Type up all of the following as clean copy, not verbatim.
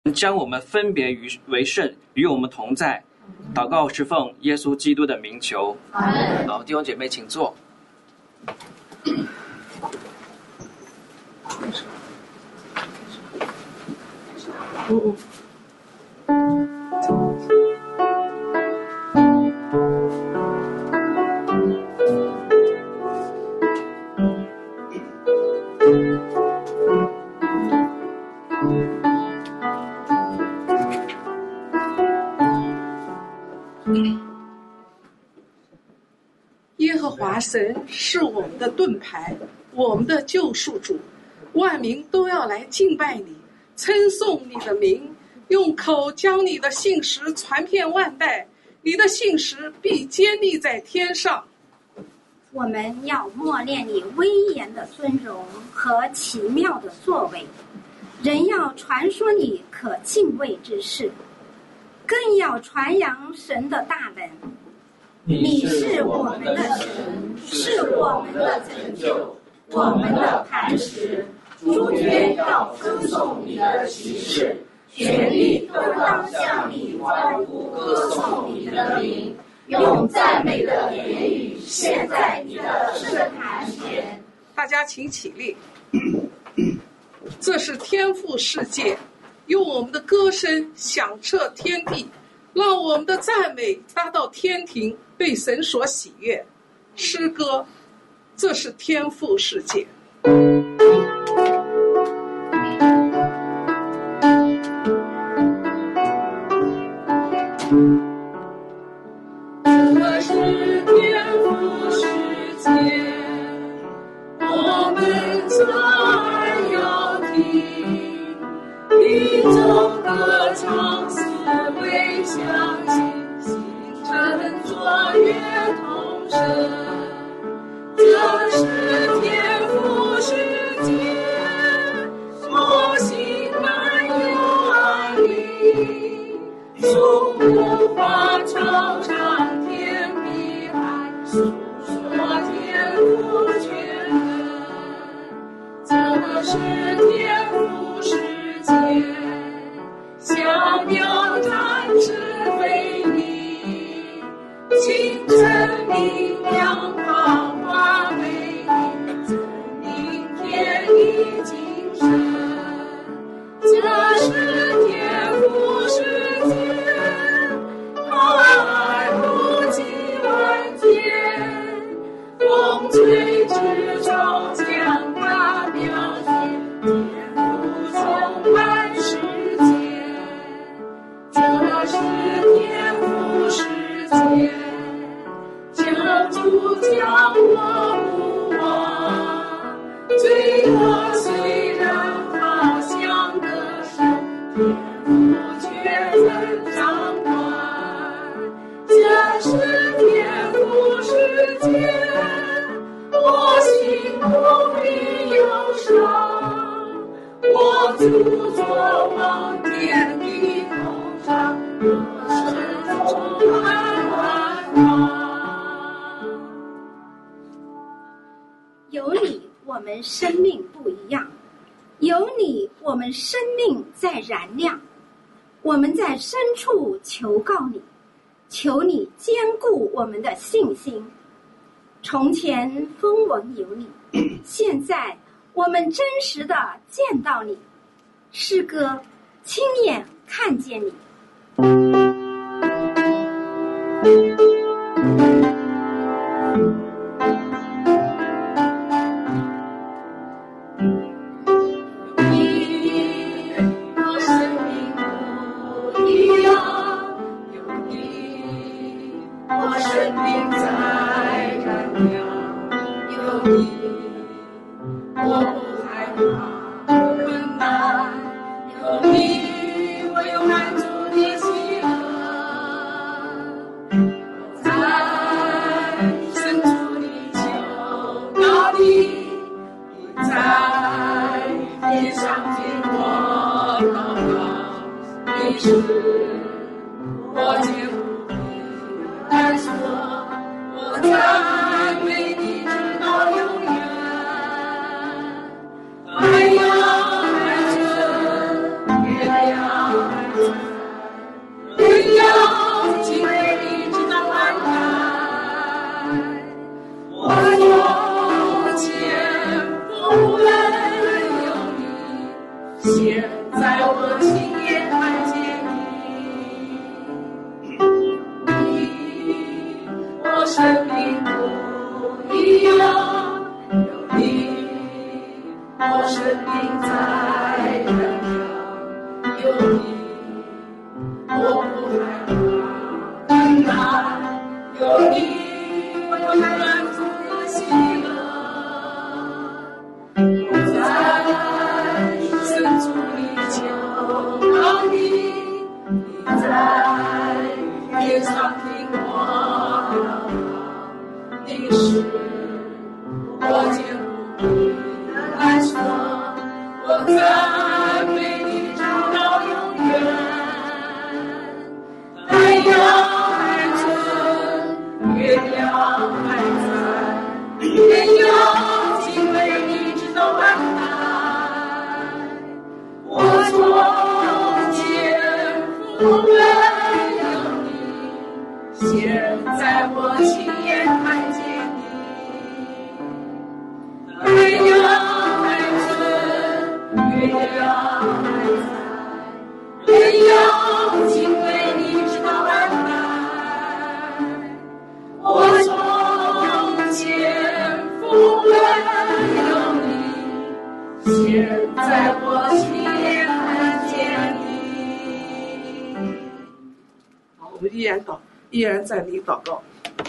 将我们分别为圣，与我们同在。祷告是奉耶稣基督的名求。好，弟兄姐妹请坐。 耶和华神是我们的盾牌，我们的救赎主，万民都要来敬拜你，称颂你的名，用口将你的信实传遍万代，你的信实必坚立在天上。 我们要默念你威严的尊荣和奇妙的作为，人要传说你可敬畏之事，更要传扬神的大能。你是我们的神，是我们的拯救，我们的磐石。诸天要歌颂你的奇事，全力都当向你欢呼歌颂你的名，用赞美的言语献在你的圣坛前。 大家请起立。这是天父世界，用我们的歌声响彻天地，让我们的赞美达到天庭，被神所喜悦。诗歌，这是天父世界。 这是天父世界，我们才要听一种歌唱，思维相信，星辰作乐同声。这是天父世界，我心满有爱你，从无法唱唱天地海，诉说天父全能。这是天父世界，小鸟展翅飞离，清晨明亮花花美丽，真明天地精神。这是天父世界，爱不及万千，风吹之中强大表现，天父充满世界。这是天父世界，救主将我不忘，罪恶虽然好像歌声，天父却曾掌管。这是天父世界，我心不必忧伤，我主作王，天地同唱，歌声充满万方。 有你，我们生命不一样；有你，我们生命在燃亮。我们在深处求告你，求你坚固我们的信心。从前风闻有你，现在我们真实的见到你。诗歌，亲眼看见你。 爱呀，爱着月亮。 有你，我不害怕，平安有你，我满足的喜乐。我在深处里求告你，你在天上听我祷告，你是我坚固的安舍，我赞美你直到永远。太阳还存，月亮还在，人要敬畏你直到万代。我从前不问有你，现在我亲眼看见你。太阳还存，月亮还在，人要敬畏你直到万代。我从前不问有你，现在我亲眼看见你。 好，我们依然在你祷告。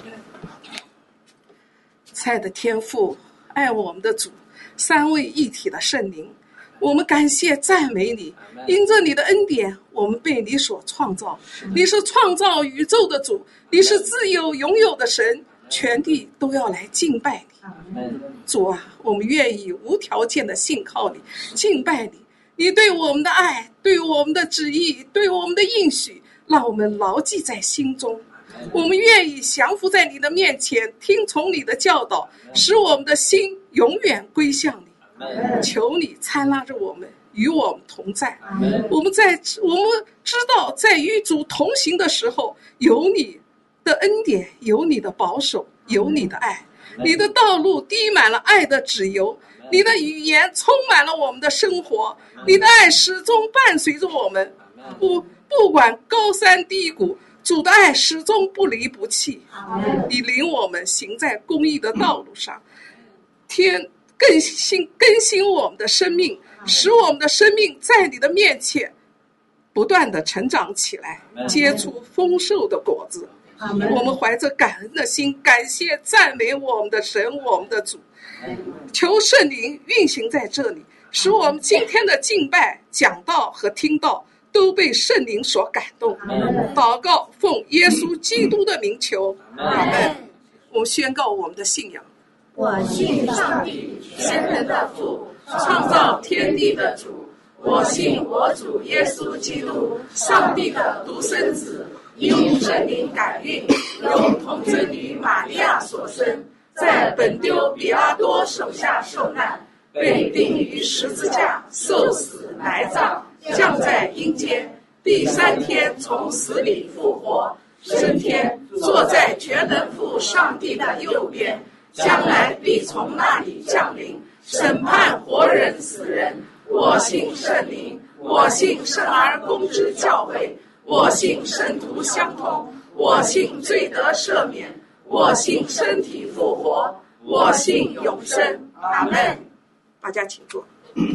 亲爱的天父，爱我们的主，三位一体的圣灵，我们感谢赞美你，因着你的恩典，我们被你所创造。你是创造宇宙的主，你是自有永有的神，全地都要来敬拜你。主啊，我们愿意无条件的信靠你，敬拜你。你对我们的爱，对我们的旨意，对我们的应许，让我们牢记在心中。我们愿意降服在你的面前，听从你的教导，使我们的心永远归向你。求你参拉着我们，与我们同在。我们知道，在与主同行的时候，有你的恩典，有你的保守，有你的爱。你的道路滴满了爱的脂油，你的语言充满了我们的生活，你的爱始终伴随着我们。不管高山低谷，主的爱始终不离不弃。你领我们行在公义的道路上，更新我们的生命，使我们的生命在你的面前不断的成长起来，结出丰硕的果子。我们怀着感恩的心，感谢赞美我们的神，我们的主。求圣灵运行在这里，使我们今天的敬拜、讲道和听道都被圣灵所感动。祷告奉耶稣基督的名求，阿们。我们宣告我们的信仰。 我信上帝， 全能的父，创造天地的主。我信我主耶稣基督，上帝的独生子，因圣灵感孕，由童贞女玛利亚所生，在本丢彼拉多手下受难，被钉于十字架，受死埋葬，降在阴间，第三天从死里复活，升天，坐在全能父上帝的右边，将来必从那里降临，审判活人死人。我信圣灵，我信圣而公之教会，我信圣徒相通，我信罪得赦免，我信身体复活，我信永生。阿们。大家请坐。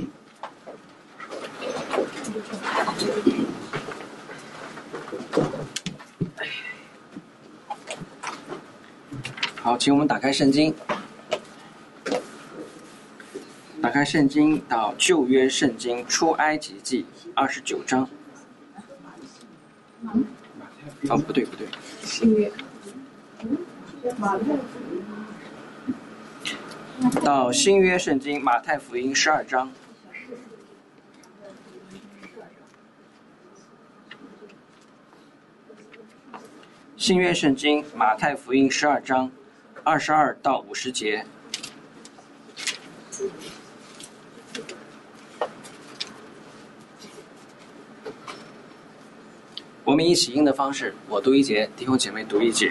好，请我们打开圣经，打开圣经到旧约圣经出埃及记29章。哦，不对， 新约。 到新约圣经马太福音12章。新约圣经马太福音12章22到50节。我们以起应的方式，我读一节，弟兄姐妹读一节。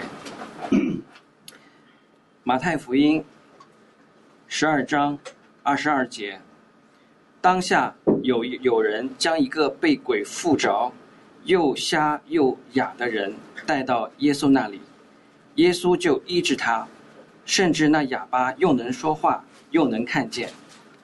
马太福音12章22节，当下有人将一个被鬼附着、又瞎又哑的人带到耶稣那里，耶稣就医治他，甚至那哑巴又能说话，又能看见。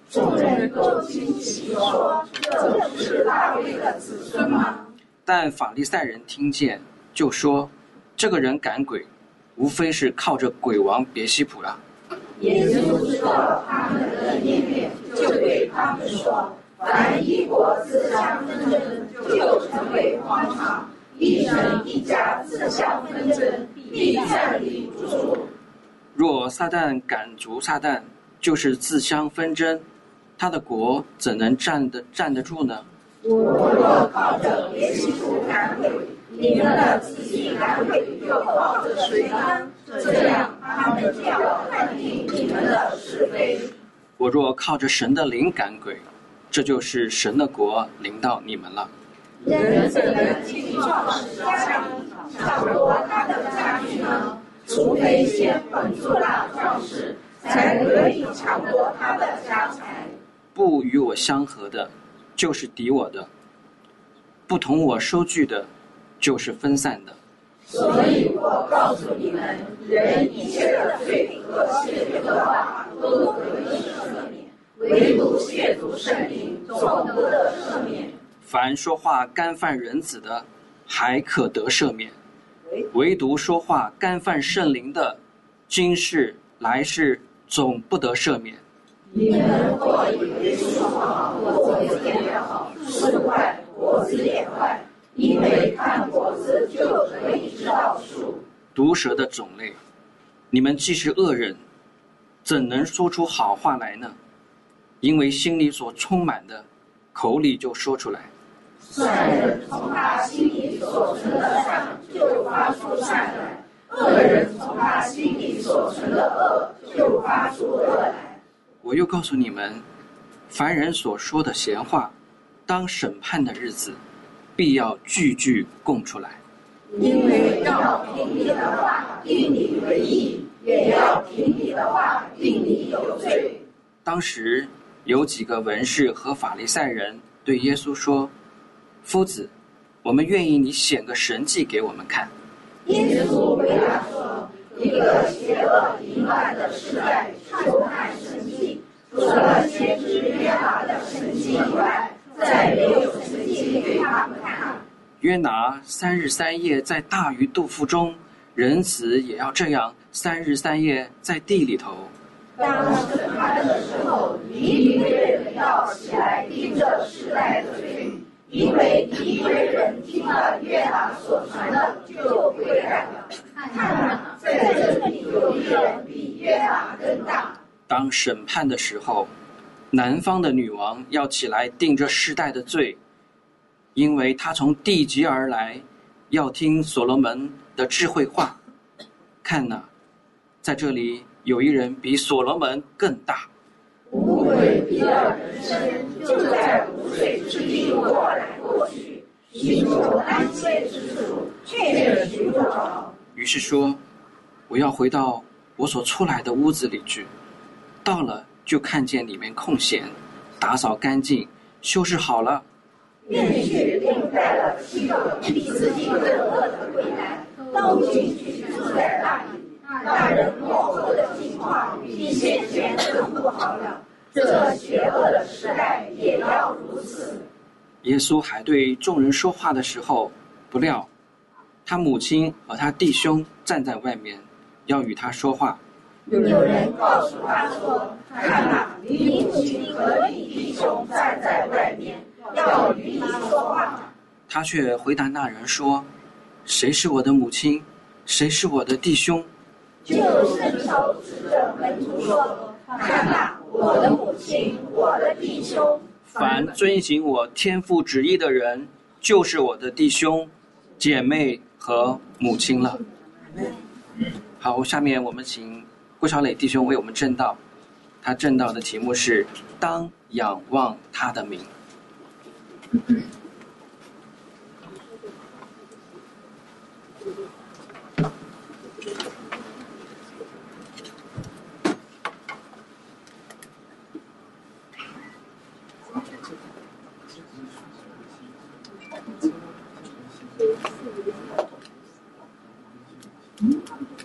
众人都惊奇说：“这不是大卫的子孙吗？” 但法利赛人听见，就说：“这个人赶鬼，无非是靠着鬼王别西卜了。” 耶稣知道他们的念念，就对他们说：“凡一国自相纷争，就成为荒场；一人一家自相纷争，必站立不住。 若撒旦赶逐撒旦，就是自相纷争，他的国怎能站得住呢？ 我若靠着别西卜赶鬼，你们的自己赶鬼又靠着谁呢？这样他们就要判定你们的是非。 我若靠着神的灵赶鬼，这就是神的国临到你们了。 人怎能进壮士家里抢夺他的家具呢？除非先捆住那壮士，才可以抢夺他的家财。 不与我相合的，就是敌我的；不同我收据的，就是分散的。 所以我告诉你们，人一切的罪和亵渎的话都可以赦免，唯独亵渎圣灵，总不得赦免。 凡说话干犯人子的，还可得赦免；唯独说话干犯圣灵的，今世来世总不得赦免。 你们或以为树好，果子也好，树坏，果子也坏，因为看果子就可以知道树。 毒蛇的种类，你们既是恶人，怎能说出好话来呢？因为心里所充满的，口里就说出来。 善人从他心里所存的善就发出善来，恶人从他心里所存的恶就发出恶来。 我又告诉你们，凡人所说的闲话，当审判的日子，必要句句供出来。 因为要凭你的话定你为义，也要凭你的话定你有罪。 当时有几个文士和法利赛人对耶稣说：“夫子，我们愿意你显个神迹给我们看。” 耶稣回答说：“一个邪恶淫乱的时代，就看神迹，除了先知约拿的神迹以外，再没有神迹给他们看。 约拿3日3夜在大鱼肚腹中，人子也要这样3日3夜在地里头。 当审判的时候，尼尼微人要起来定这世代的罪，因为尼尼微人听了约拿所传的，就悔改了。看啊，在这里有一人比约拿更大。 当审判的时候，南方的女王要起来定这世代的罪，因为她从地极而来，要听所罗门的智慧话。看哪，在这里有一人比所罗门更大。 污鬼比尔人生，就在无水之地过来过去，寻求安歇之处，却寻不着。 于是说：“我要回到我所出来的屋子里去。”到了，就看见里面空闲，打扫干净，修饰好了。 便去另带了7个比自己更恶的鬼来，都进去住在那里。那人幕后的境况比先前更不好了。这邪恶的时代也要如此。 耶稣还对众人说话的时候，不料他母亲和他弟兄站在外面，要与他说话。 有人告诉他说：“看哪，你母亲和你弟兄站在外面，要与你说话。” 他却回答那人说：“谁是我的母亲？谁是我的弟兄？” 就伸手指着门徒说：“看哪，我的母亲，我的弟兄。 凡遵行我天父旨意的人，就是我的弟兄、姐妹和母亲了。”好，下面我们请郭小磊弟兄为我们证道，他证道的题目是“当仰望他的名”。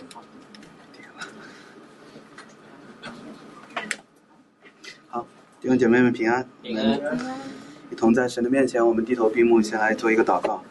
弟兄兄姐妹们平安。 平安。 一同在神的面前，我们低头闭目，先来做一个祷告。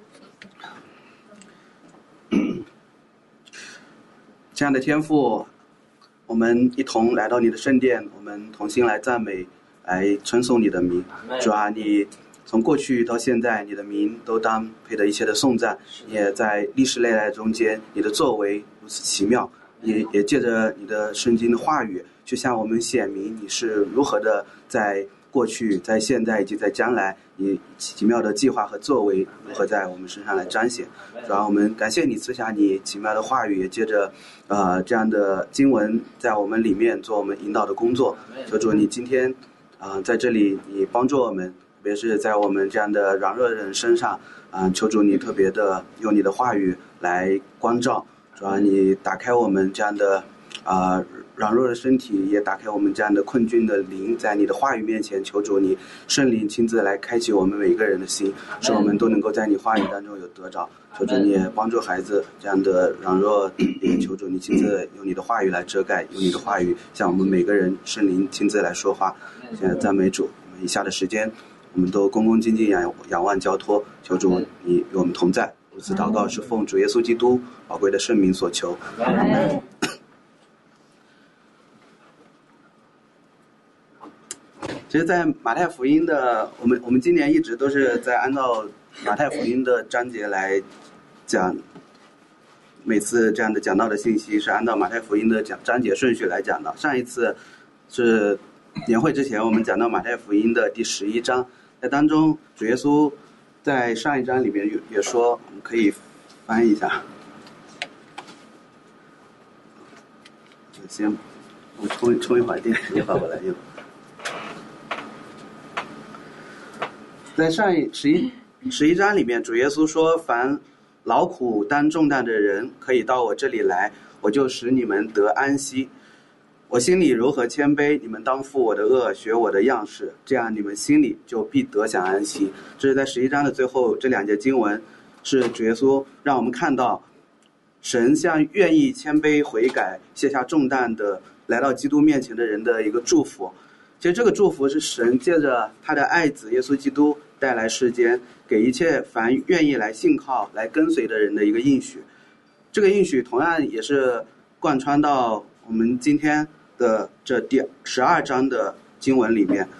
这样的天父，我们一同来到你的圣殿，我们同心来赞美，来称颂你的名。主啊，你从过去到现在，你的名都当配得一切的颂赞，也在历史历代中间，你的作为如此奇妙，也借着你的圣经的话语，去向我们显明你是如何的在过去、在现在以及在将来，你奇妙的计划和作为如何在我们身上来彰显。主要我们感谢你赐下你奇妙的话语，也借着这样的经文在我们里面做我们引导的工作。求主你今天在这里你帮助我们，特别是在我们这样的软弱的人身上求主你特别的用你的话语来光照。主要你打开我们这样的软弱的身体，也打开我们这样的困窘的灵，在你的话语面前，求主你圣灵亲自来开启我们每一个人的心，使我们都能够在你话语当中有得着。求主你也帮助孩子这样的软弱，也求主你亲自用你的话语来遮盖，用你的话语向我们每个人圣灵亲自来说话。现在赞美主，我们以下的时间我们都恭恭敬敬仰望交托，求主你与我们同在。如此祷告是奉主耶稣基督宝贵的圣名所求。阿们。其实在马太福音的我们今年一直都是在按照马太福音的章节来讲，每次这样的讲到的信息是按照马太福音的章节顺序来讲的。上一次是年会之前我们讲到马太福音的第11章，在当中主耶稣在上一章里面也说，我们可以翻译一下，先我充一会儿电，一会儿我来用。在上11章里面，主耶稣说，凡劳苦担重担的人可以到我这里来，我就使你们得安息。我心里如何谦卑，你们当负我的恶，学我的样式，这样你们心里就必得享安息。这是在11章的最后这两节经文，是主耶稣让我们看到神向愿意谦卑悔改卸下重担的来到基督面前的人的一个祝福。其实这个祝福是神借着他的爱子耶稣基督带来世间，给一切凡愿意来信靠来跟随的人的一个应许。这个应许同样也是贯穿到我们今天的这第12章的经文里面。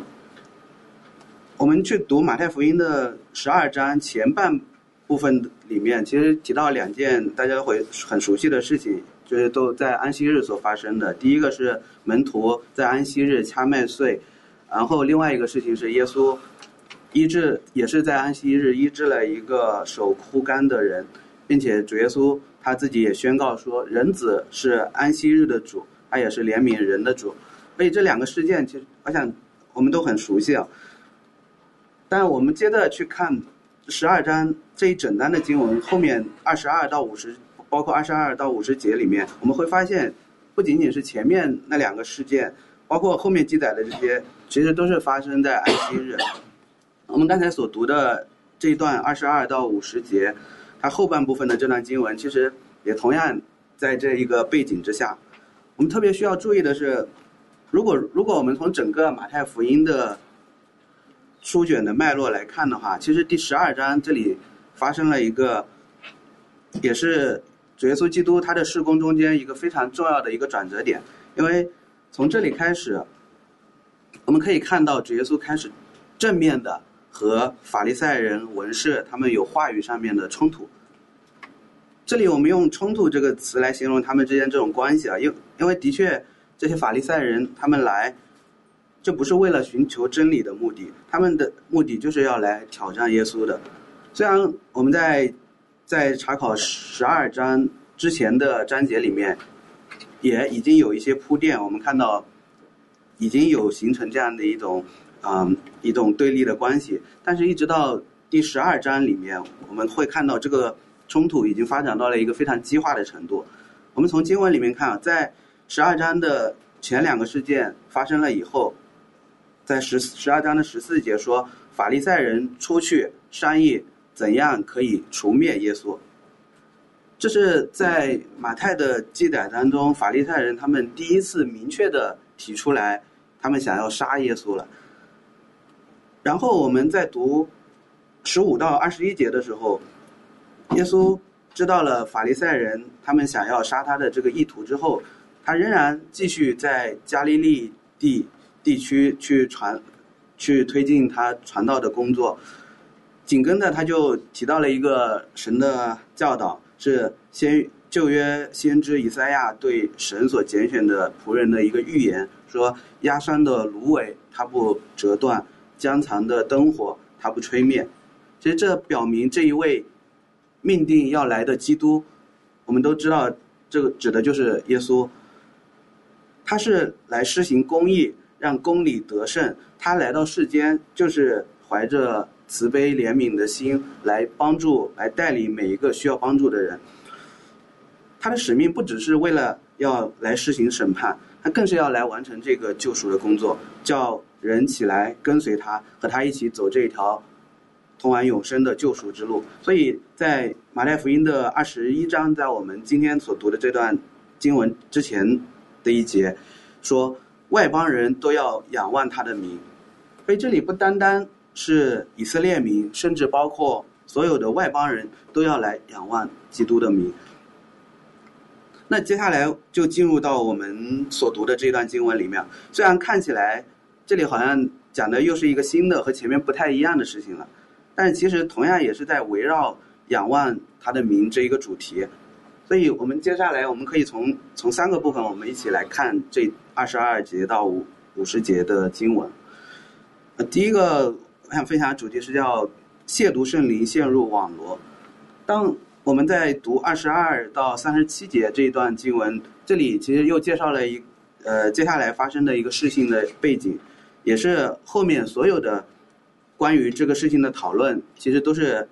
我们去读马太福音的12章前半部分里面，其实提到两件大家会很熟悉的事情，就是都在安息日所发生的。第一个是门徒在安息日掐麦穗，然后另外一个事情是耶稣医治，也是在安息日医治了一个手枯干的人，并且主耶稣他自己也宣告说，人子是安息日的主，他也是怜悯人的主。所以这两个事件其实我想我们都很熟悉啊。但我们接着去看12章这一整章的经文，后面22到50，包括22到50节里面，我们会发现不仅仅是前面那两个事件，包括后面记载的这些，其实都是发生在安息日。我们刚才所读的这一段22到50节，它后半部分的这段经文，其实也同样在这一个背景之下。我们特别需要注意的是，如果我们从整个马太福音的书卷的脉络来看的话，其实第12章这里发生了一个，也是主耶稣基督他的事工中间一个非常重要的一个转折点。因为从这里开始，我们可以看到主耶稣开始正面的和法利赛人文士他们有话语上面的冲突。这里我们用冲突这个词来形容他们之间这种关系啊，因为的确这些法利赛人他们来这不是为了寻求真理的目的，他们的目的就是要来挑战耶稣的。虽然我们在查考12章之前的章节里面也已经有一些铺垫，我们看到已经有形成这样的一种对立的关系，但是一直到第12章里面，我们会看到这个冲突已经发展到了一个非常激化的程度。我们从经文里面看，在12章的前两个事件发生了以后，在12章的14节说，法利赛人出去商议怎样可以除灭耶稣。这是在马太的记载当中，法利赛人他们第一次明确的提出来他们想要杀耶稣了。然后我们在读15到21节的时候，耶稣知道了法利赛人他们想要杀他的这个意图之后，他仍然继续在加利利地区去推进他传道的工作。紧跟着他就提到了一个神的教导，是旧约先知以赛亚对神所拣选的仆人的一个预言，说压伤的芦苇它不折断，将残的灯火它不吹灭。其实这表明这一位命定要来的基督，我们都知道这个指的就是耶稣，他是来施行公义，让公理得胜。他来到世间就是怀着慈悲怜悯的心来帮助来带领每一个需要帮助的人。他的使命不只是为了要来施行审判，他更是要来完成这个救赎的工作，叫人起来跟随他，和他一起走这一条通往永生的救赎之路。所以在马太福音的21章，在我们今天所读的这段经文之前的一节说，外邦人都要仰望他的名。所以这里不单单是以色列民，甚至包括所有的外邦人都要来仰望基督的名。那接下来就进入到我们所读的这段经文里面，虽然看起来这里好像讲的又是一个新的和前面不太一样的事情了，但其实同样也是在围绕仰望他的名这一个主题。所以我们接下来我们可以从3个部分我们一起来看这22节到50节的经文。第一个我想分享的主题是叫亵渎圣灵陷入网罗。当我们在读22到37节这一段经文，这里其實又介紹了接下來發生的一個事情的背景，也是後面所有的關於這個事情的討論，其實都是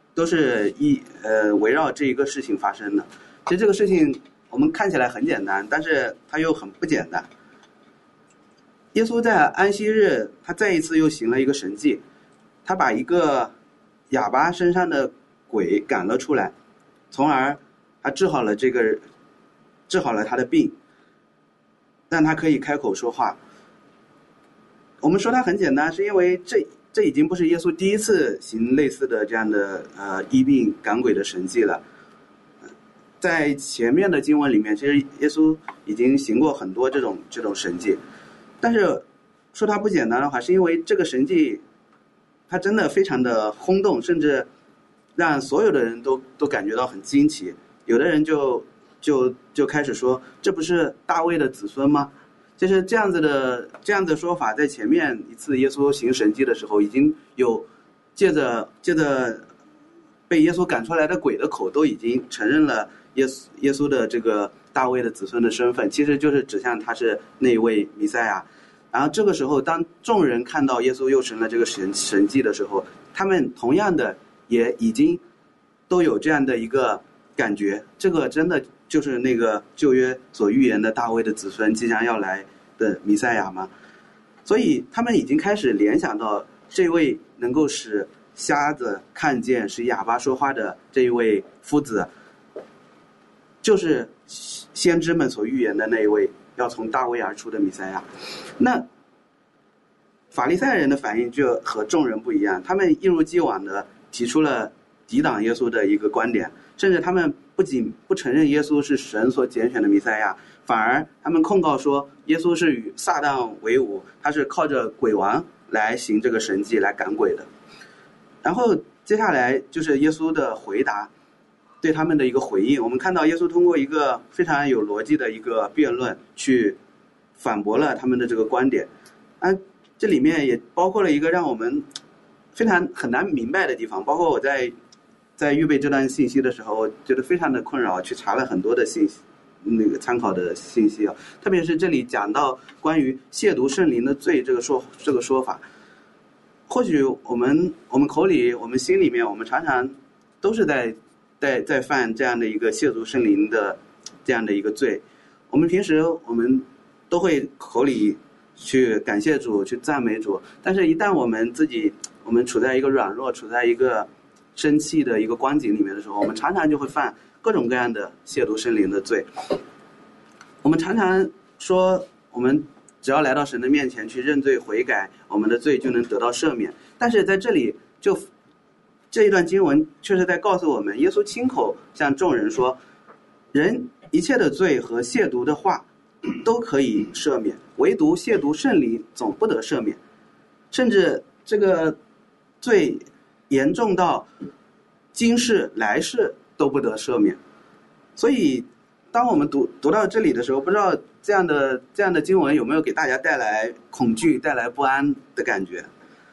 圍繞這一個事情發生的。其實這個事情我們看起來很簡單，但是它又很不簡單。耶穌在安息日他再一次又行了一個神蹟，他把一個啞巴身上的鬼趕了出來，從而他治好了他的病，讓他可以開口說話。我們說它很簡單，是因為這已經不是耶穌第一次行類似的這樣的醫病趕鬼的神蹟了。在前面的經文裡面，其實耶穌已經行過很多這種神蹟，但是說它不簡單的話，是因為這個神蹟它真的非常的轟動，甚至讓所有的人都感覺到很驚奇。有的人就開始說，這不是大衛的子孫嗎？就是這樣子的說法，在前面一次耶穌行神蹟的時候，已經有借着被耶穌趕出來的鬼的口，都已經承認了耶穌的這個大衛的子孫的身份，其實就是指向他是那位彌賽亞。然後這個時候，當眾人看到耶穌又成了這個神蹟的時候，他們同樣的也已經都有這樣的一個感覺，這個真的就是那個舊約所預言的大衛的子孫即將要來的彌賽亞嗎？所以他們已經開始聯想到這位能夠使瞎子看見、使啞巴說話的這一位夫子，就是先知們所預言的那一位要從大衛而出的彌賽亞。那法利賽人的反應就和眾人不一樣，他們一如既往的提出了抵擋耶穌的一個觀點，甚至他們不僅不承認耶穌是神所揀選的彌賽亞，反而他們控告說耶穌是與撒旦為伍，他是靠着鬼王來行這個神蹟來趕鬼的。然後接下來就是耶穌的回答，對他們的一個回應。我們看到耶穌通過一個非常有邏輯的一個辯論去反駁了他們的這個觀點。這裡面也包括了一個讓我們非常很難明白的地方，包括我在預備這段信息的時候，我覺得非常的困擾，去查了很多的信息，那個參考的信息啊，特別是這裡講到關於褻瀆聖靈的罪這個說法，或許我們口裡我們心裡面我們常常都是在犯這樣的一個褻瀆聖靈的這樣的一個罪。我們平時我們都會口裡去感謝主，去讚美主，但是一旦我們處在一個軟弱，處在一個生氣的一個光景裡面的時候，我們常常就會犯各種各樣的褻瀆聖靈的罪。我們常常說我們只要来到神的面前去认罪悔改，我们的罪就能得到赦免。但是在这里这一段经文确实在告诉我们，耶稣亲口向众人说，人一切的罪和亵渎的话都可以赦免，唯独亵渎圣灵总不得赦免，甚至这个罪严重到今世来世都不得赦免。所以当我们读到这里的时候，不知道这样的经文有没有给大家带来恐惧、带来不安的感觉？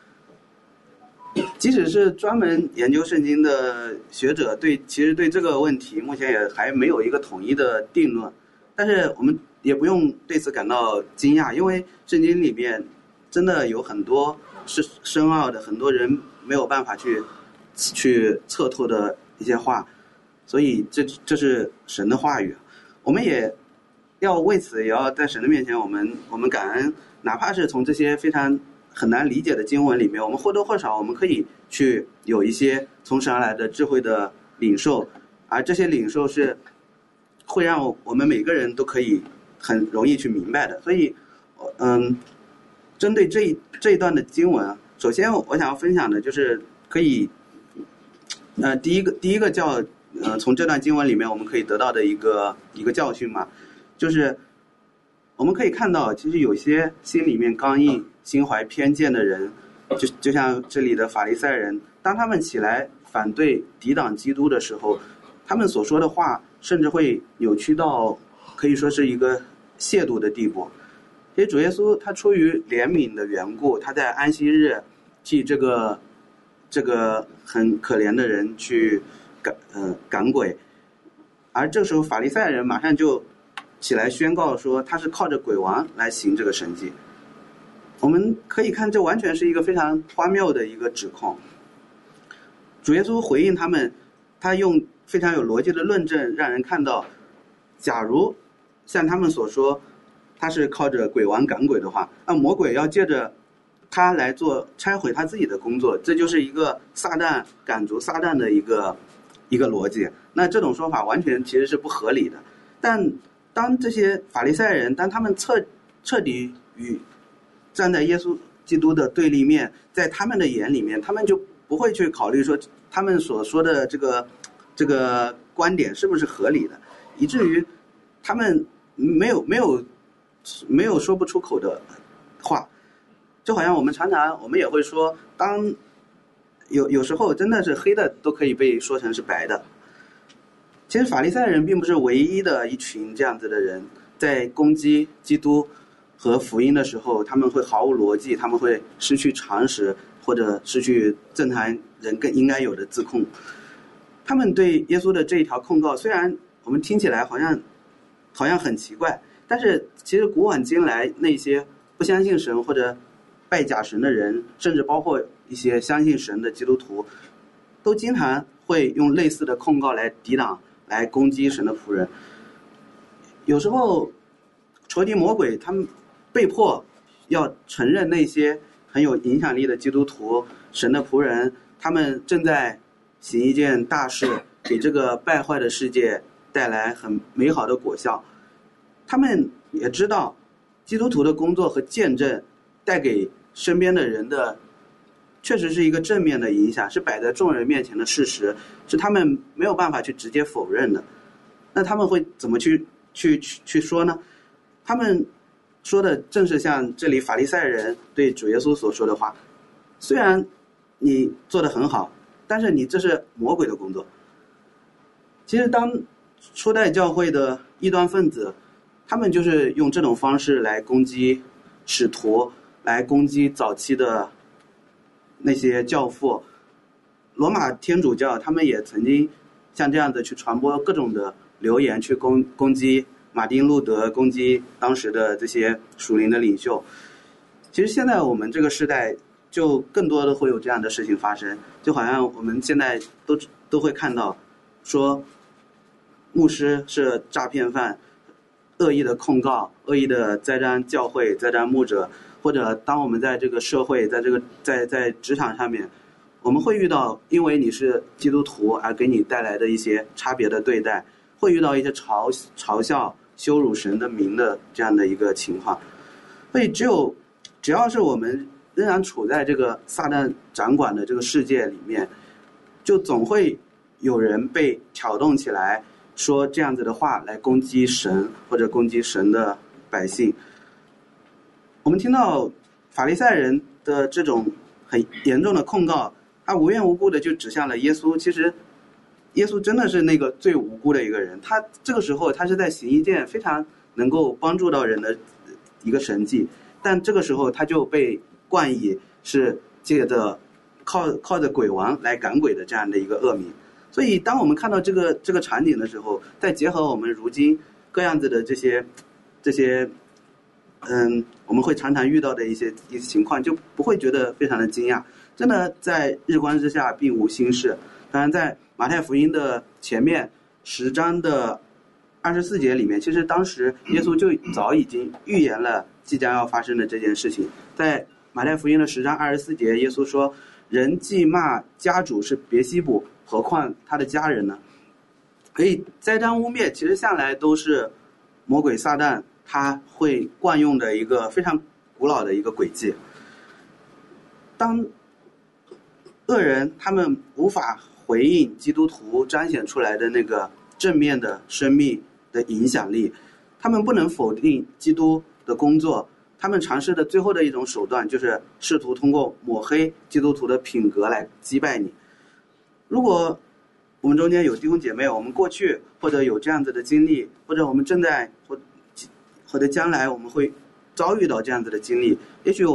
即使是专门研究圣经的学者，其实对这个问题目前也还没有一个统一的定论。但是我们也不用对此感到惊讶，因为圣经里面真的有很多是深奥的，很多人没有办法去测透的一些话，所以这是神的话语。我们也要为此也要在神的面前，我们感恩，哪怕是从这些非常很难理解的经文里面，我们或多或少我们可以去有一些从神而来的智慧的领受，而这些领受是会让我们每个人都可以很容易去明白的。所以针对这一段的经文，首先我想要分享的就是可以第一个叫从这段经文里面我们可以得到的一个教训嘛，就是我们可以看到，其实有些心里面刚硬、心怀偏见的人，就像这里的法利赛人，当他们起来反对、抵挡基督的时候，他们所说的话甚至会扭曲到可以说是一个亵渎的地步。所以主耶稣他出于怜悯的缘故，他在安息日替这个很可怜的人去赶鬼，而这时候法利赛人马上就起来宣告说他是靠着鬼王来行这个神迹。我们可以看，这完全是一个非常荒谬的一个指控。主耶稣回应他们，他用非常有逻辑的论证让人看到，假如像他们所说他是靠着鬼王赶鬼的话，那魔鬼要借着他来做拆毁他自己的工作，这就是一个撒旦赶逐撒旦的一个逻辑。那这种说法完全其实是不合理的。但当这些法利赛人，当他们彻底与站在耶稣基督的对立面，在他们的眼里面，他们就不会去考虑说他们所说的这个观点是不是合理的，以至于他们没有说不出口的话。就好像我们常常我们也会说，当有时候真的是黑的都可以被说成是白的。其实法利赛人并不是唯一的一群这样子的人，在攻击基督和福音的时候，他们会毫无逻辑，他们会失去常识，或者失去正常人更应该有的自控。他们对耶稣的这一条控告，虽然我们听起来好像很奇怪，但是其实古往今来那些不相信神或者拜假神的人，甚至包括一些相信神的基督徒，都经常会用类似的控告来抵挡、来攻击神的仆人。有时候仇敌魔鬼他们被迫要承认那些很有影响力的基督徒、神的仆人，他们正在行一件大事，给这个败坏的世界带来很美好的果效。他们也知道基督徒的工作和见证带给身边的人的确实是一个正面的影响，是摆在众人面前的事实，是他们没有办法去直接否认的。那他们会怎么去说呢？他们说的正是像这里法利赛人对主耶稣所说的话，虽然你做得很好，但是你这是魔鬼的工作。其实当初代教会的异端分子，他们就是用这种方式来攻击使徒，来攻击早期的那些教父。罗马天主教他们也曾经像这样子去传播各种的流言，去攻击马丁路德，攻击当时的这些属灵的领袖。其实现在我们这个时代就更多的会有这样的事情发生，就好像我们现在都会看到说牧师是诈骗犯，恶意的控告，恶意的栽赃教会，栽赃牧者，或者当我们在这个社会，在职场上面，我们会遇到因为你是基督徒而给你带来的一些差别的对待，会遇到一些嘲笑羞辱神的名的这样的一个情况。 所以只要是我们仍然处在这个撒旦掌管的这个世界里面，就总会有人被挑动起来，说这样子的话来攻击神或者攻击神的百姓。我们听到法利赛人的这种很严重的控告，他无缘无故的就指向了耶稣。其实耶稣真的是那个最无辜的一个人，他这个时候他是在行一件非常能够帮助到人的一个神迹，但这个时候他就被冠以是借着靠着鬼王来赶鬼的这样的一个恶名。所以当我们看到这个场景的时候，再结合我们如今各样子的这些我们会常常遇到的一些情况，就不会觉得非常的惊讶。真的在日光之下并无新事。当然在马太福音的前面10章的24节里面，其实当时耶稣就早已经预言了即将要发生的这件事情。在马太福音的10章24节，耶稣说，人既骂家主是别西卜，何况他的家人呢？所以栽赃污蔑其实向来都是魔鬼撒旦他会惯用的一个非常古老的一个轨迹。当恶人他们无法回应基督徒彰显出来的那个正面的生命的影响力，他们不能否定基督的工作，他们尝试的最后的一种手段就是试图通过抹黑基督徒的品格来击败你。如果我们中间有弟兄姐妹，我们过去或者有这样子的经历，或者我们正在或者将来我们会遭遇到这样子的经历，也许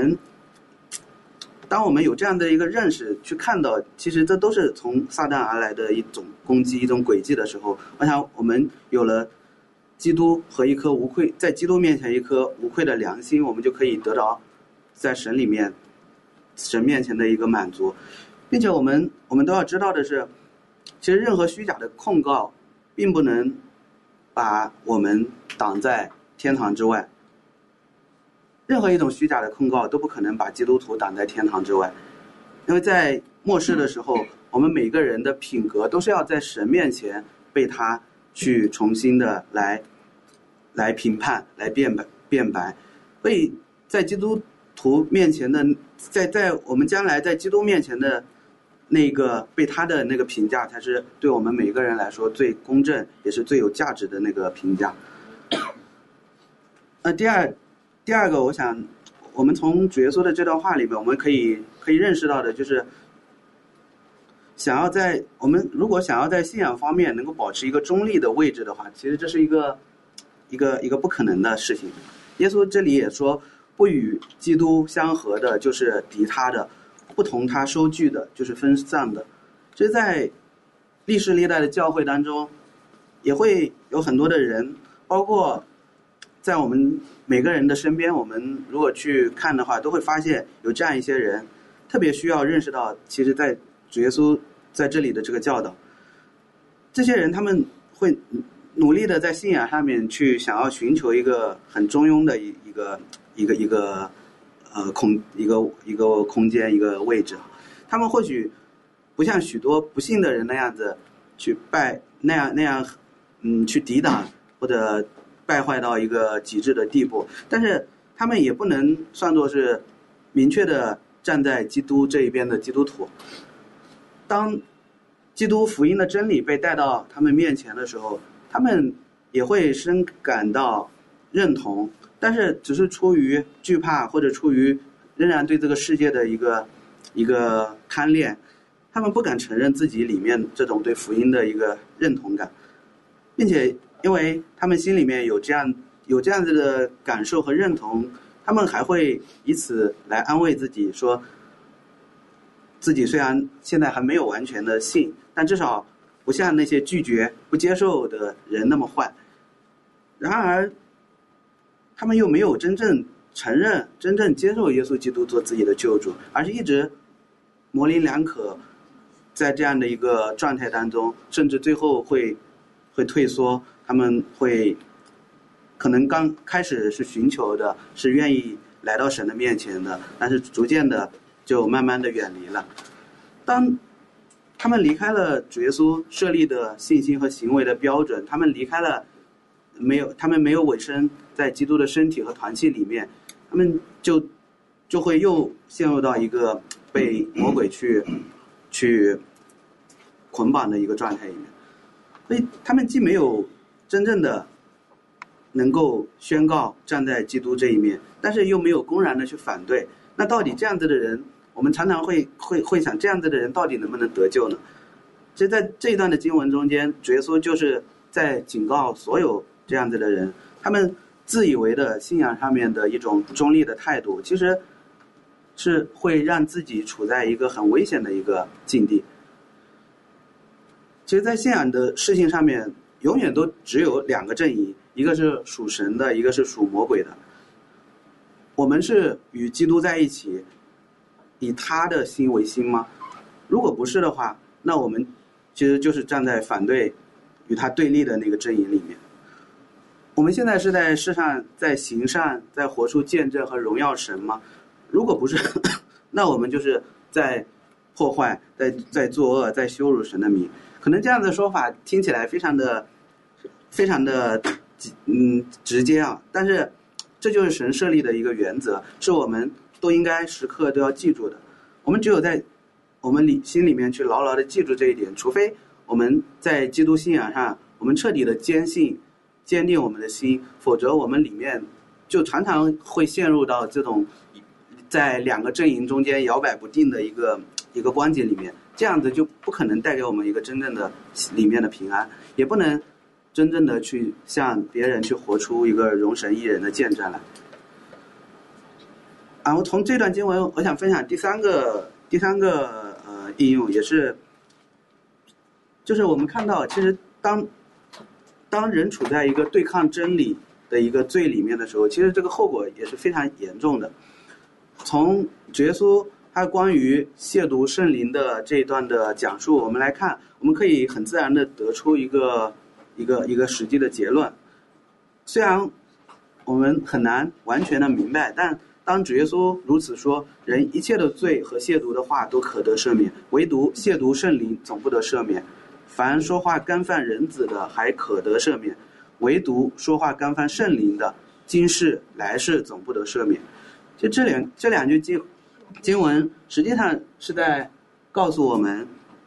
当我们有这样的一个认识去看到其实这都是从撒旦而来的一种攻击一种诡计的时候，我想我们有了基督和一颗无愧，在基督面前一颗无愧的良心，我们就可以得到在神面前的一个满足。并且我们都要知道的是，其实任何虚假的控告并不能把我们挡在天堂之外，任何一种虚假的控告都不可能把基督徒挡在天堂之外。因为在末世的时候，我们每个人的品格都是要在神面前被他去重新的来评判来辩白。所以在基督徒面前的在我们将来在基督面前的那个被他的那个评价，才是对我们每个人来说最公正也是最有价值的那个评价。第二个，我想我们从主耶稣的这段话里面，我们可以认识到的就是，我们如果想要在信仰方面能够保持一个中立的位置的话，其实这是一个不可能的事情。耶稣这里也说，不与基督相合的就是敌他的，不同他收据的就是分散的。这在历史历代的教会当中，也会有很多的人，包括在我们每个人的身边，我们如果去看的话，都会发现有这样一些人，特别需要认识到，其实在主耶稣在这里的这个教导，这些人他们会努力的在信仰上面去想要寻求一个很中庸的一个空间一个位置。他们或许不像许多不信的人那样子去那样去抵挡或者败坏到一个极致的地步，但是他们也不能算作是明确的站在基督这一边的基督徒。当基督福音的真理被带到他们面前的时候，他们也会深感到认同，但是只是出于惧怕或者出于仍然对这个世界的一个贪恋，他们不敢承认自己里面这种对福音的一个认同感，并且因为他们心里面有这样子的感受和认同，他们还会以此来安慰自己，说自己虽然现在还没有完全的信，但至少不像那些拒绝不接受的人那么坏。然而他们又没有真正承认真正接受耶稣基督做自己的救主，而是一直模棱两可在这样的一个状态当中，甚至最后会退缩。他们会可能刚开始是寻求的，是愿意来到神的面前的，但是逐渐的就慢慢的远离了。当他们离开了主耶稣设立的信心和行为的标准，他们离开了他们没有委身在基督的身体和团契里面， 他们就会又陷入到一个被魔鬼去捆绑的一个状态里面。所以他们既没有真正的能够宣告站在基督这一面，但是又没有公然的去反对。那到底这样子的人，我们常常会想，这样子的人到底能不能得救呢？其实在这一段的经文中间，主耶稣就是在警告所有这样子的人，他们自以为的信仰上面的一种中立的态度，其实是会让自己处在一个很危险的一个境地。其实在信仰的事情上面，永远都只有两个阵营，一个是属神的，一个是属魔鬼的。我们是与基督在一起，以他的心为心吗？如果不是的话，那我们其实就是站在反对与他对立的那个阵营里面。我们现在是在世上在行善，在活出见证和荣耀神吗？如果不是，那我们就是在破坏，在作恶，在羞辱神的名。可能这样的说法听起来非常的直接啊，但是这就是神设立的一个原则，是我们都应该时刻都要记住的。我们只有在我们心里面去牢牢的记住这一点，除非我们在基督信仰上我们彻底的坚定我们的心，否则我们里面就常常会陷入到这种在两个阵营中间摇摆不定的一个光景里面，这样子就不可能带给我们一个真正的里面的平安，也不能真正的去向别人去活出一个容神益人的见证来。然后从这段经文，我想分享第三个应用，也是就是我们看到，其实当人处在一个对抗真理的一个罪里面的时候，其实这个后果也是非常严重的。从主耶稣他关于亵渎圣灵的这一段的讲述，我们来看，我们可以很自然的得出一个实际的结论。虽然我们很难完全的明白，但当主耶稣如此说，人一切的罪和亵渎的话都可得赦免，唯独亵渎圣灵总不得赦免。凡说话干犯人子的还可得赦免，唯独说话干犯圣灵的，今世来世总不得赦免。就这两句经文实际上是在告诉我们，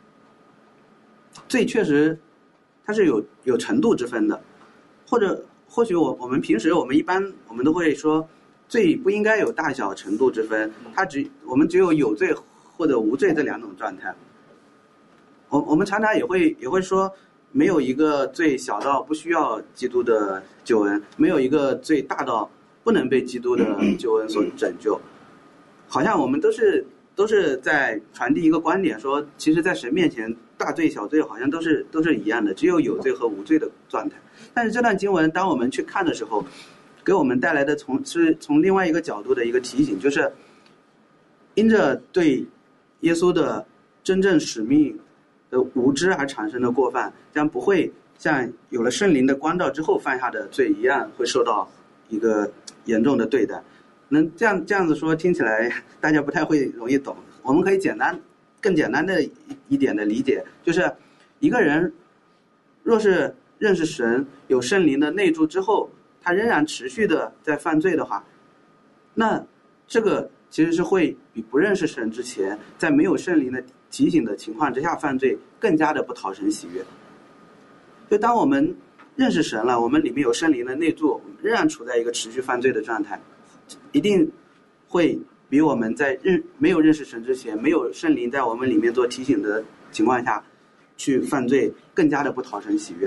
罪确实它是有程度之分的，或许我们平时我们一般我们都会说，罪不应该有大小程度之分，我们只有罪或者无罪这两种状态。我们常常也会说，没有一个罪小到不需要基督的救恩，没有一个罪大到不能被基督的救恩所拯救。好像我们都是在传递一个观点，说其实在神面前大罪小罪好像都是一样的，只有罪和无罪的状态。但是这段经文当我们去看的时候，给我们带来的是从另外一个角度的一个提醒，就是因着对耶稣的真正使命的无知而产生的过犯，将不会像有了圣灵的光照之后犯下的罪一样，会受到一个严重的对待。这样子说，听起来大家不太会容易懂。我们可以更简单的一点的理解，就是一个人若是认识神，有圣灵的内住之后，他仍然持续的在犯罪的话，那这个其实是会比不认识神之前，在没有圣灵的提醒的情况之下犯罪更加的不讨神喜悦。就当我们认识神了，我们里面有圣灵的内住，仍然处在一个持续犯罪的状态，一定会比我们在没有认识神之前，没有圣灵在我们里面做提醒的情况下去犯罪更加的不讨神喜悦。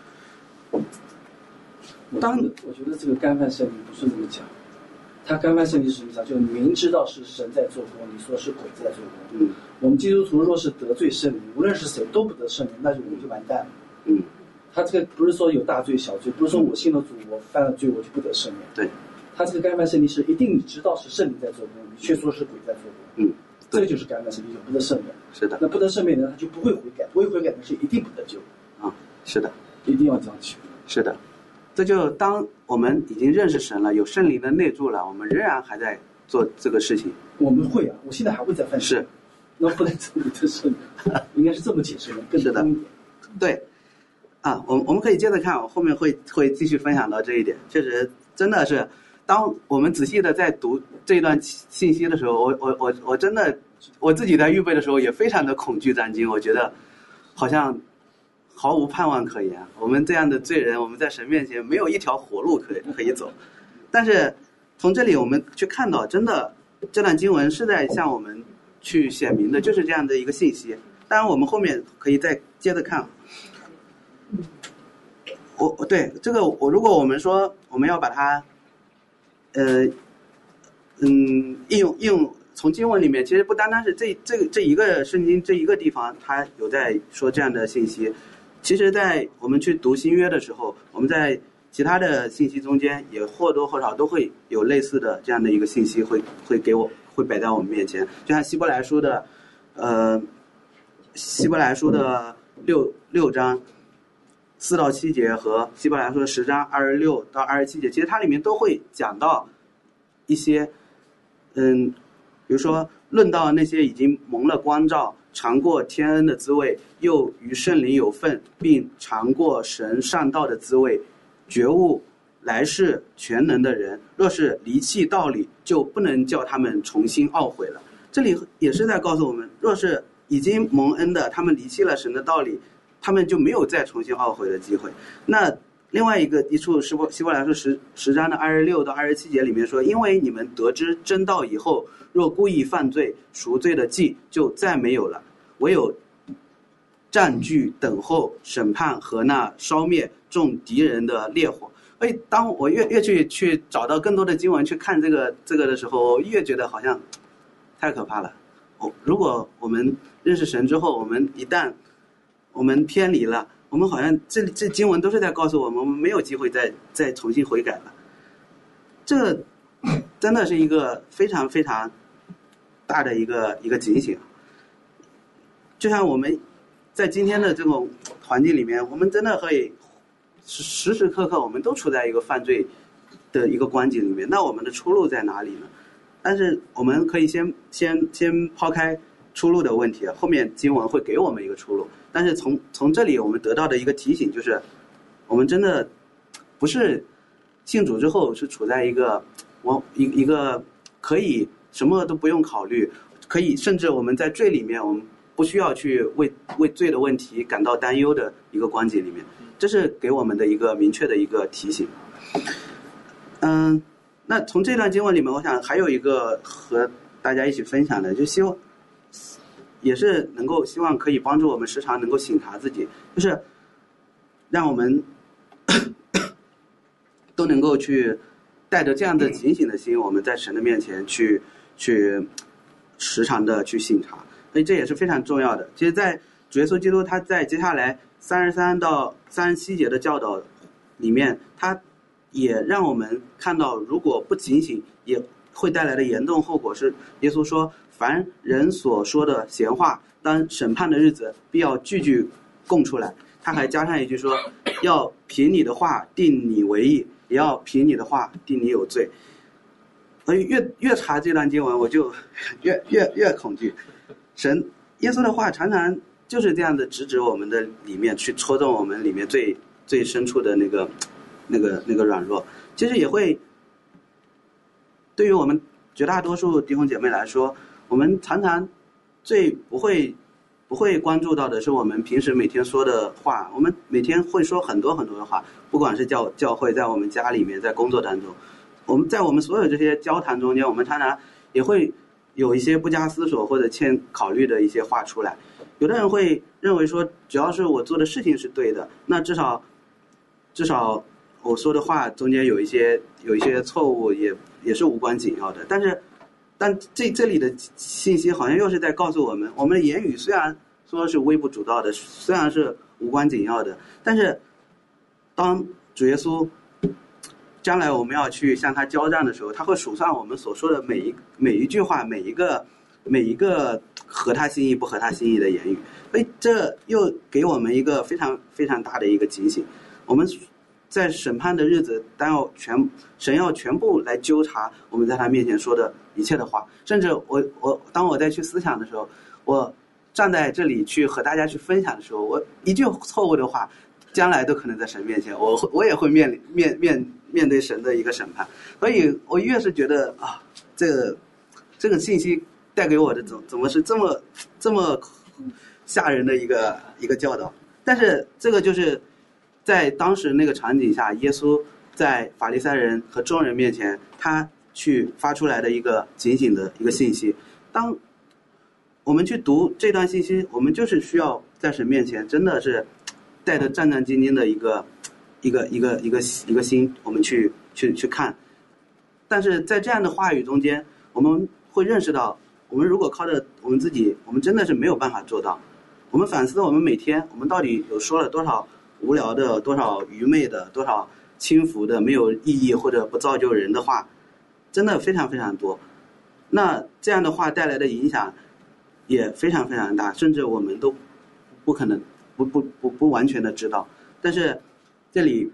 我觉得这个干犯圣灵不是这么讲，他干犯圣灵是什么讲？就是明知道是神在做工，你说是鬼在做工。我们基督徒若是得罪圣灵，无论是谁都不得圣灵，那就我们就完蛋了。他这个不是说有大罪小罪，不是说我信了主，我犯了罪我就不得赦免。 对， 他这个干犯圣灵是一定你知道是圣灵在做工，你却说是鬼在做工。这就是干犯圣灵，就不得赦免。 是的。 那不得赦免呢，他就不会悔改，不会悔改的是一定不得救。 是的， 一定要这样去。 是的，这就当我们已经认识神了，有圣灵的内住了，我们仍然还在做这个事情。 我们会啊，我现在还会在犯罪。 是， 那不能这么的圣灵，应该是这么解释的，更是的。 对。我们可以接着看，我后面会继续分享到这一点。确实，真的是当我们仔细的在读这一段信息的时候，我真的我自己在预备的时候也非常的恐惧战惊，我觉得好像毫无盼望可言。我们这样的罪人，我们在神面前没有一条活路可以走。但是从这里我们去看到，真的这段经文是在向我们去显明的，就是这样的一个信息。当然我们后面可以再接着看。对这个如果我们说我们要把它应用从经文里面，其实不单单是这一个圣经这一个地方它有在说这样的信息，其实在我们去读新约的时候，我们在其他的信息中间也或多或少都会有类似的这样的一个信息会摆在我们面前。就像希伯来书的6章4到7节和希伯来书的10章26到27节，其实它里面都会讲到一些比如说论到那些已经蒙了光照，尝过天恩的滋味，又与圣灵有份，并尝过神善道的滋味，觉悟来世全能的人，若是离弃道理，就不能叫他们重新懊悔了。这里也是在告诉我们，若是已经蒙恩的，他们离弃了神的道理，他们就没有再重新懊悔的机会。那另外一处希伯来书10章的26到27节里面说，因为你们得知真道以后，若故意犯罪，赎罪的祭就再没有了，唯有占据等候审判和那烧灭众敌人的烈火。所以当我越去找到更多的经文去看这个的时候，我越觉得好像太可怕了。如果我们认识神之后，一旦我们偏离了，我们好像这经文都是在告诉我们没有机会再重新悔改了。这真的是一个非常非常大的一个警醒。就像我们在今天的这种环境里面，我们真的会时时刻刻我们都处在一个犯罪的一个光景里面，那我们的出路在哪里呢？但是我们可以先抛开出路的问题，后面经文会给我们一个出路。但是从这里我们得到的一个提醒就是，我们真的不是信主之后是处在一个可以什么都不用考虑，可以甚至我们在罪里面，我们不需要去为罪的问题感到担忧的一个光景里面，这是给我们的一个明确的一个提醒。那从这段经文里面，我想还有一个和大家一起分享的，就也是能够希望可以帮助我们时常能够省察自己，就是让我们都能够去带着这样的警醒的心，我们在神的面前去时常的去省察，所以这也是非常重要的。其实在主耶稣基督他在接下来33到37节的教导里面，他也让我们看到如果不警醒也会带来的严重后果是，耶稣说凡人所说的闲话，当审判的日子必要句句供出来。他还加上一句说，要凭你的话定你为义，也要凭你的话定你有罪。所以越查这段经文，我就越恐惧。耶稣的话常常就是这样的直指我们的里面，去戳中我们里面最深处的那个软弱。其实也会对于我们绝大多数弟兄姐妹来说，我们常常最不会关注到的是我们平时每天说的话。我们每天会说很多很多的话，不管是教会，在我们家里面，在工作当中，我们在我们所有这些交谈中间，我们常常也会有一些不加思索或者欠考虑的一些话出来。有的人会认为说，只要是我做的事情是对的，那至少我说的话中间有一些错误也是无关紧要的。但这里的信息好像又是在告诉我们，我们的言语虽然说是微不足道的，虽然是无关紧要的，但是当主耶稣将来我们要去向他交战的时候，他会数算我们所说的每一句话，每一个合他心意不合他心意的言语。所以这又给我们一个非常非常大的一个警醒。我们在审判的日子，神要全部来纠察我们在他面前说的一切的话。甚至当我再去思想的时候，我站在这里去和大家去分享的时候，我一句错误的话将来都可能在神面前，我也会面对神的一个审判。所以我越是觉得啊，这个信息带给我的怎么是这么吓人的一个教导。但是这个就是在当时那个场景下，耶稣在法利赛人和众人面前，他去发出来的一个警醒的一个信息。当我们去读这段信息，我们就是需要在神面前真的是带着战战兢兢的一个心，我们去看。但是在这样的话语中间，我们会认识到，我们如果靠着我们自己，我们真的是没有办法做到。我们反思我们每天，我们到底有说了多少无聊的、多少愚昧的、多少轻浮的、没有意义或者不造就人的话，真的非常非常多。那这样的话带来的影响也非常非常大，甚至我们都不可能不完全的知道。但是这里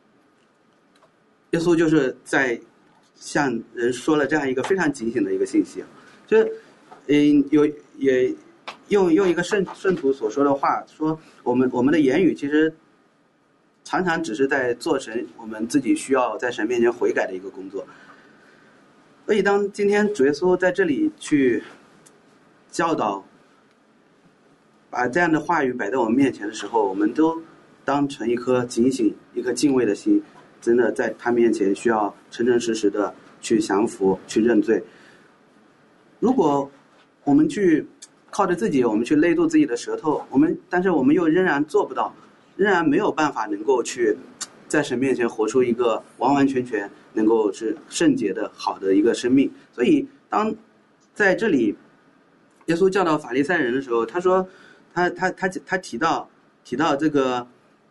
耶稣就是在向人说了这样一个非常警醒的一个信息，就是也用一个圣徒所说的话说，我们的言语其实常常只是在做成我们自己需要在神面前悔改的一个工作。所以当今天主耶稣在这里去教导，把这样的话语摆在我们面前的时候，我们都当成一颗警醒、一颗敬畏的心，真的在他面前需要诚诚实实的去降服、去认罪。如果我们去靠着自己，我们去勒住自己的舌头，但是我们又仍然做不到，仍然没有办法能够去在神面前活出一个完完全全能够是圣洁的好的一个生命。所以当在这里耶稣教导法利赛人的时候，他说他提到这个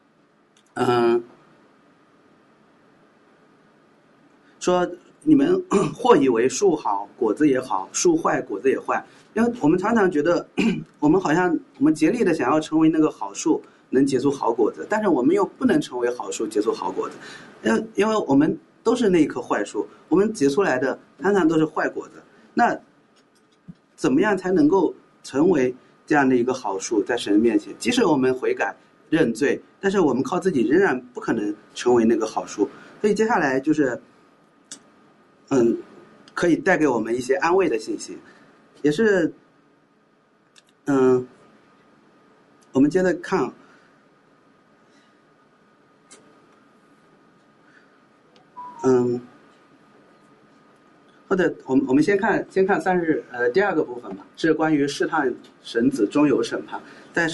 说你们或以为树好果子也好，树坏果子也坏。因为我们常常觉得我们好像我们竭力的想要成为那个好树，能结出好果子，但是我们又不能成为好树结出好果子，因为我们都是那一棵坏树，我们结出来的常常都是坏果子。那怎么样才能够成为这样的一个好树在神面前？即使我们悔改认罪，但是我们靠自己仍然不可能成为那个好树。所以接下来就是可以带给我们一些安慰的信息，也是我们接着看或者我们先看第二个部分吧，是关于试探神子终有审判，在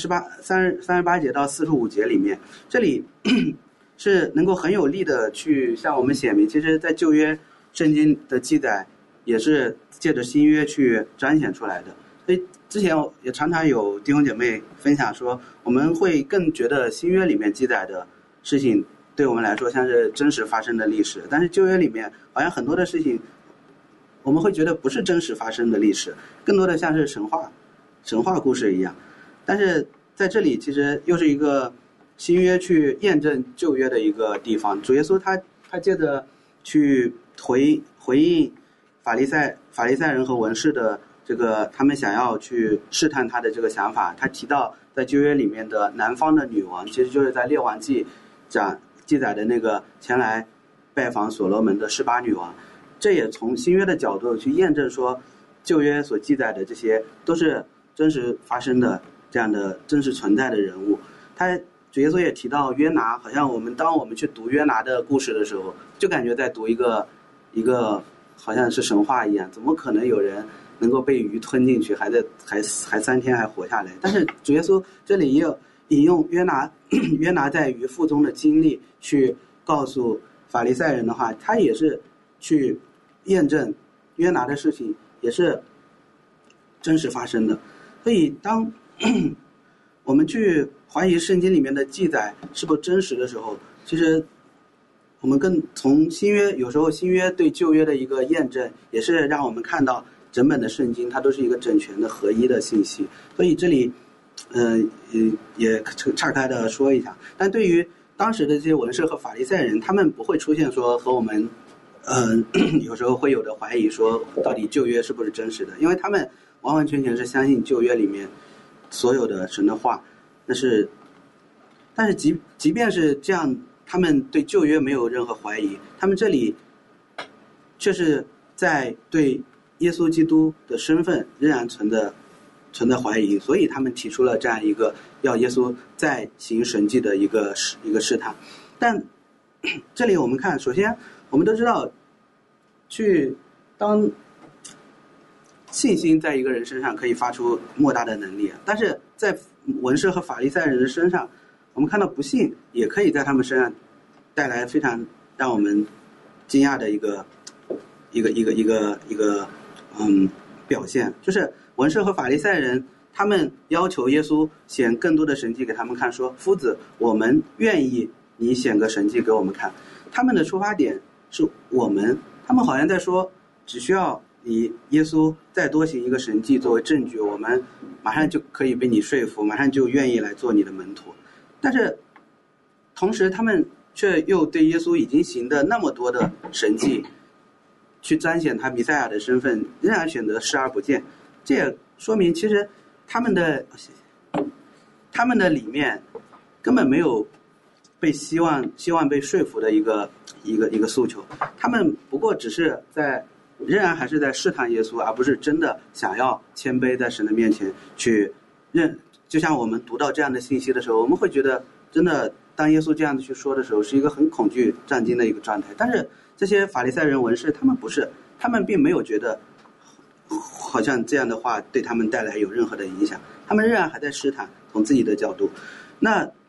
38节到45节里面，这里是能够很有力的去向我们显明，其实在旧约圣经的记载也是借着新约去彰显出来的。所以之前也常常有弟兄姐妹分享说，我们会更觉得新约里面记载的事情对我们来说像是真实发生的历史，但是旧约里面好像很多的事情我们会觉得不是真实发生的历史，更多的像是神话故事一样。但是在这里其实又是一个新约去验证旧约的一个地方。主耶稣他接着去回应法利赛人和文士的这个他们想要去试探他的这个想法。他提到在旧约里面的南方的女王，其实就是在列王记记载的那个前来拜访所罗门的18女王。这也从新约的角度去验证说，旧约所记载的这些都是真实发生的这样的真实存在的人物。主耶稣也提到约拿，好像当我们去读约拿的故事的时候，就感觉在读一个好像是神话一样，怎么可能有人能够被鱼吞进去，还3天还活下来？但是主耶稣这里也有引用约拿在鱼腹中的经历去告诉法利赛人的话，他也是去验证约拿的事情也是真实发生的。所以当我们去怀疑圣经里面的记载是否真实的时候，其实我们更从有时候新约对旧约的一个验证，也是让我们看到整本的圣经它都是一个整全的合一的信息。所以这里也岔开的说一下，但对于当时的这些文士和法利赛人，他们不会出现说和我们有时候会有的怀疑说到底旧约是不是真实的，因为他们完完全全是相信旧约里面所有的神的话，那是但是即便是这样，他们对旧约没有任何怀疑，他们这里却是在对耶稣基督的身份仍然存在怀疑，所以他们提出了这样一个要耶稣再行神迹的一个试探。但这里我们看，首先我们都知道，当信心在一个人身上可以发出莫大的能力，但是在文士和法利赛人的身上，我们看到不信也可以在他们身上带来非常让我们惊讶的一个表现，就是文士和法利赛人他们要求耶稣显更多的神迹给他们看，说夫子，我们愿意你显个神迹给我们看。他们的出发点是他们好像在说，只需要你耶稣再多行一个神迹作为证据，我们马上就可以被你说服，马上就愿意来做你的门徒。但是同时他们却又对耶稣已经行的那么多的神迹去彰显他弥赛亚的身份，仍然选择视而不见。这也说明其实他们的里面根本没有被希望被说服的一个诉求，他们不过只是仍然还是在试探耶稣，而不是真的想要谦卑在神的面前去就像我们读到这样的信息的时候，我们会觉得真的当耶稣这样子去说的时候，是一个很恐惧战惊的一个状态。但是这些法利赛人文士他们不是，他们并没有觉得好像这样的话对他们带来有任何的影响，他们仍然还在试探，从自己的角度。那